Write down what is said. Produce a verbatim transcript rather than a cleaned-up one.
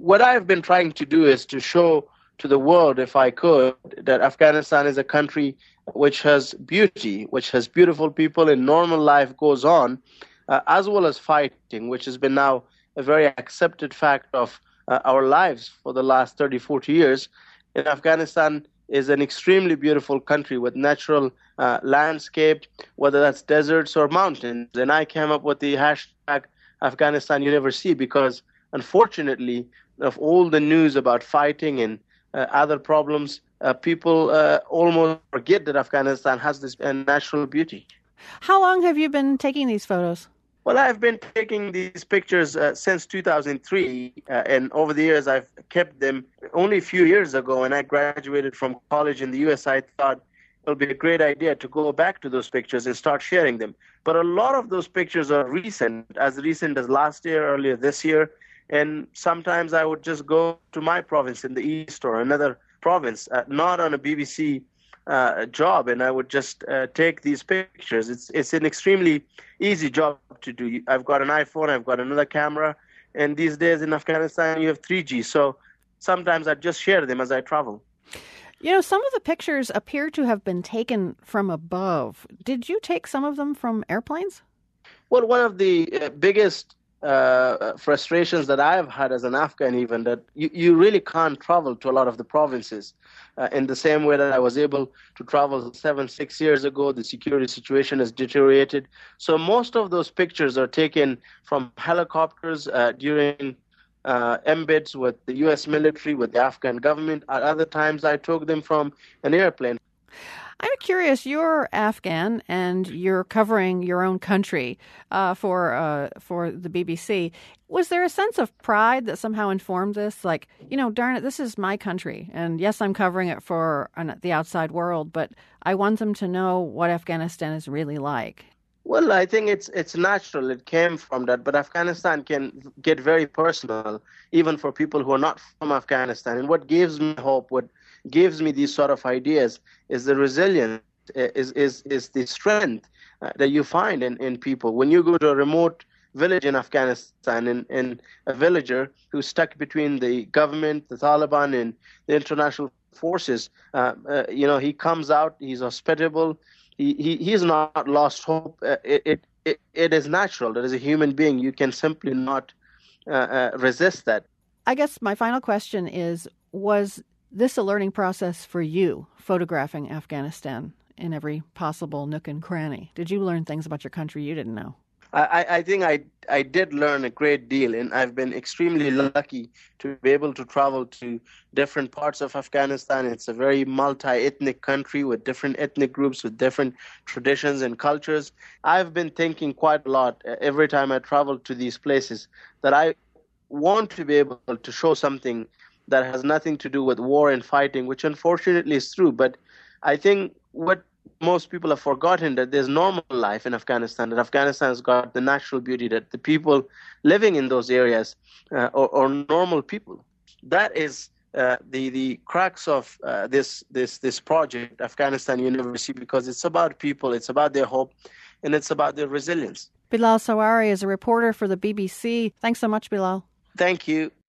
what I've been trying to do is to show to the world, if I could, that Afghanistan is a country which has beauty, which has beautiful people, and normal life goes on, uh, as well as fighting, which has been now a very accepted fact of uh, our lives for the last thirty, forty years. In Afghanistan is an extremely beautiful country with natural uh, landscape, whether that's deserts or mountains. And I came up with the hashtag Afghanistan You Never See because, unfortunately, of all the news about fighting and uh, other problems, uh, people uh, almost forget that Afghanistan has this uh, natural beauty. How long have you been taking these photos? Well, I've been taking these pictures uh, since two thousand three, uh, and over the years I've kept them. Only a few years ago, when I graduated from college in the U S, I thought it would be a great idea to go back to those pictures and start sharing them. But a lot of those pictures are recent, as recent as last year, earlier this year, and sometimes I would just go to my province in the east or another province, uh, not on a B B C uh, job, and I would just uh, take these pictures. It's it's an extremely easy job to do. I've got an iPhone, I've got another camera, and these days in Afghanistan you have three G, so sometimes I just share them as I travel. You know, some of the pictures appear to have been taken from above. Did you take some of them from airplanes? Well, one of the uh, biggest uh, frustrations that I've had as an Afghan, even, that you, you really can't travel to a lot of the provinces uh, in the same way that I was able to travel seven, six years ago. The security situation has deteriorated. So most of those pictures are taken from helicopters uh, during uh, embeds with the U S military, with the Afghan government. At other times, I took them from an airplane. I'm curious, you're Afghan and you're covering your own country uh, for uh, for the B B C. Was there a sense of pride that somehow informed this? Like, you know, darn it, this is my country. And yes, I'm covering it for an, the outside world, but I want them to know what Afghanistan is really like. Well, I think it's it's natural. It came from that. But Afghanistan can get very personal, even for people who are not from Afghanistan. And what gives me hope, what gives me these sort of ideas is the resilience, is is is the strength uh, that you find in, in people. When you go to a remote village in Afghanistan and, and a villager who's stuck between the government, the Taliban, and the international forces, uh, uh, you know, he comes out, he's hospitable, he, he he's not lost hope. Uh, it, it, it, it is natural that as a human being, you can simply not uh, uh, resist that. I guess my final question is, was this a learning process for you, photographing Afghanistan in every possible nook and cranny? Did you learn things about your country you didn't know? I, I think I I did learn a great deal, and I've been extremely lucky to be able to travel to different parts of Afghanistan. It's a very multi-ethnic country with different ethnic groups, with different traditions and cultures. I've been thinking quite a lot every time I travel to these places that I want to be able to show something that has nothing to do with war and fighting, which unfortunately is true. But I think what most people have forgotten, that there's normal life in Afghanistan, that Afghanistan has got the natural beauty, that the people living in those areas uh, are, are normal people. That is uh, the the crux of uh, this this this project, Afghanistan You Never See, because it's about people, it's about their hope, and it's about their resilience. Bilal Sawari is a reporter for the B B C. Thanks so much, Bilal. Thank you.